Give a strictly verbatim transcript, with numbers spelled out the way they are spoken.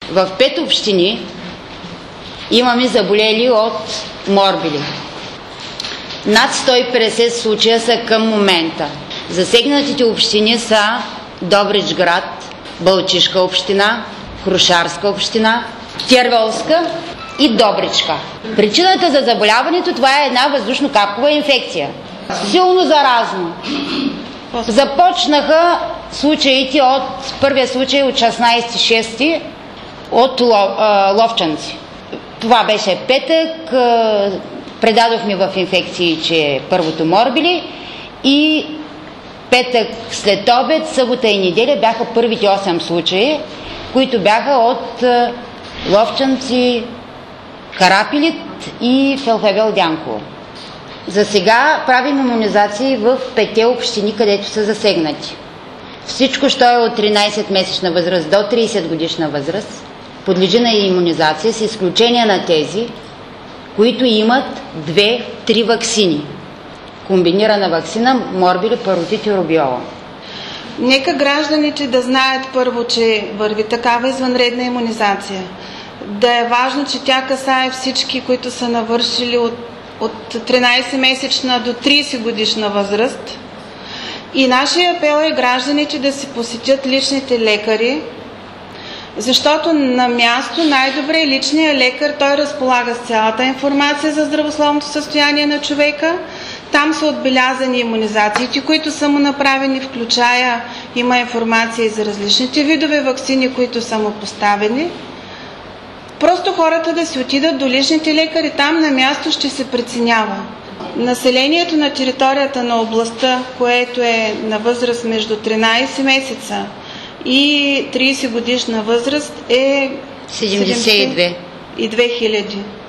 В пет общини имаме заболели от морбили. Над сто и петдесет случая са към момента. Засегнатите общини са Добричград, Балчишка община, Крушарска община, Тервелска и Добричка. Причината за заболяването това е една въздушно-капкова инфекция. Силно заразно. Започнаха случаите от първия случай от шестнадесети юни от Ловчанци. Това беше петък. Предадохме в инфекции, че е първото морбили и петък след обед, събота и неделя бяха първите осем случаи, които бяха от Ловчанци, Карапилит и Фелхавел Дянково. За сега правим имунизации в петте общини, където са засегнати. Всичко, що е от тринадесетмесечна възраст до тридесет годишна възраст, подлежи на имунизация, с изключение на тези, които имат две-три ваксини. Комбинирана ваксина, морбили, паротит и рубиола. Нека гражданите да знаят първо, че върви такава извънредна имунизация. Да е важно, че тя касае всички, които са навършили от, от тринадесетмесечна до тридесет годишна възраст. И нашия апел е гражданите да си посетят личните лекари, защото на място най-добре личният лекар, той разполага с цялата информация за здравословното състояние на човека. Там са отбелязани имунизациите, които са му направени, включая има информация и за различните видове ваксини, които са му поставени. Просто хората да си отидат до личните лекари, там на място ще се преценява. Населението на територията на областта, което е на възраст между тринадесет месеца и тридесет годишна възраст, е седемдесет и две хиляди.